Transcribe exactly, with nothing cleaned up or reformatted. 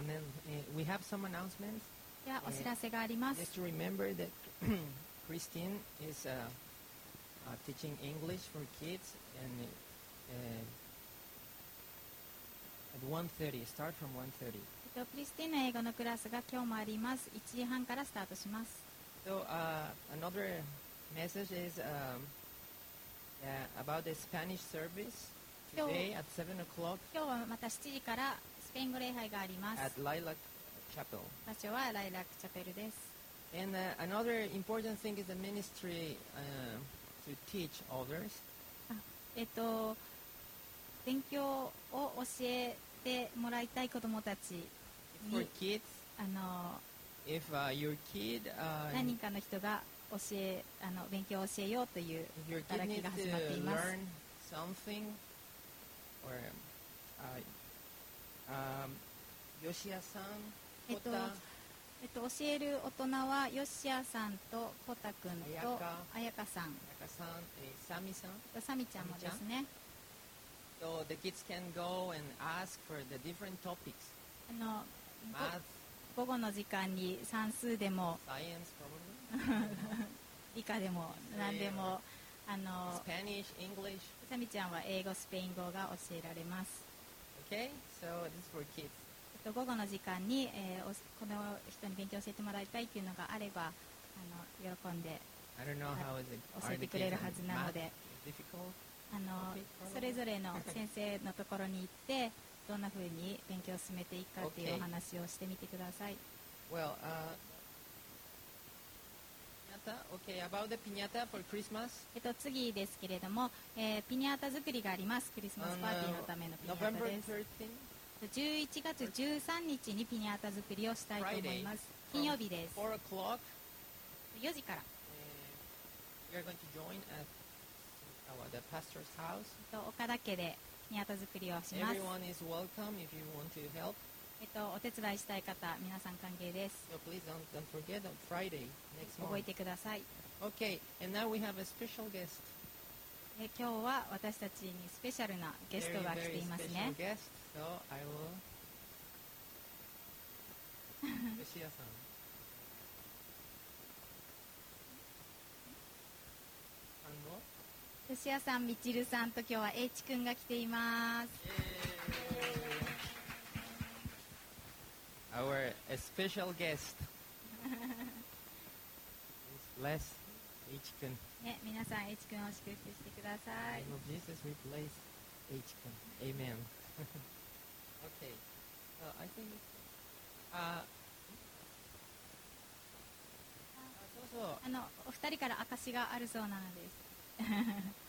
then uh, we have some announcements. ではお知らせがあります。 Just to remember that Christine is uh, uh, teaching English for kids and uh, at one thirty, start from one thirty. えっとクリスティーンの英語のクラスが今日もあります。いちじはんからスタートします。 So uh, another message is um, yeah, about the Spanish service today at seven o'clock 今日はまたしちじからスペイン語礼拝があります。 at Lilac Chapel. 場所はライラックチャペルです。 And uh, another important thing is the ministry uh, to teach others. あえっと勉強を教えてもらいたい子どもたち For に kids, あの if uh, your kid, uh, 何人かの人が教えあの勉強を教えようという if your kid 働 needs きが始まってい to ます。 learn something, or uh, um, Yoshia-san, えっと Kota, えっと、教える大人はヨシアさんとコタ君と彩香彩香さん Yaka-san, eh, Sami-san. とサミちゃんもですね。 So the kids can go and ask for the different topics, あの math, ご午後の時間に算数でも science probably, 理科でも何でもあの Spanish, English. サミちゃんは英語スペイン語が教えられます。 Okay, so this is for kids. えっと、午後の時間に、えーおこの人に勉強教えてもらいたいっていうのがあればあの喜んで I don't know how is it. 教え Are て the くれ kids る on はずな math ので difficult? あの Okay, それぞれの先生のところに行ってどんな風に勉強を進めていくかっていうお話をしてみてください。 Well, uh, piñata. Okay, about the piñata for Christmas. えっと、次ですけれども、えーピニャータ作りがあります。クリスマス On パーティー uh, のためのピニャータ November です。 thirteenth, じゅういちがつじゅうさんにちにピニャータ作りをしたいと思います。金曜日です。 four o'clock. よじから Uh, we are going to join at our, the pastor's house. えっと岡田家でピニャータ作りをします。 Everyone is welcome if you want to help. えっと、お手伝いしたい方、皆さん歓迎です。 So please don't, don't forget on Friday next 覚え month. てください。 Okay, and now we have a special guest. え今日は私たちにスペシャルなゲスト Very, が来て very います special ね。 guest. So I will. Yoshia-san. 吉谷さん、みちるさんと今日は H 君が来ています。 Our a special guest. Bless H. Kun. ね、皆さん H 君を祝福してください。 In the name of Jesus, we bless H. Kun. Amen. Okay. Uh, I think. Uh, そうそう。 あのお二人から証があるそうなのです。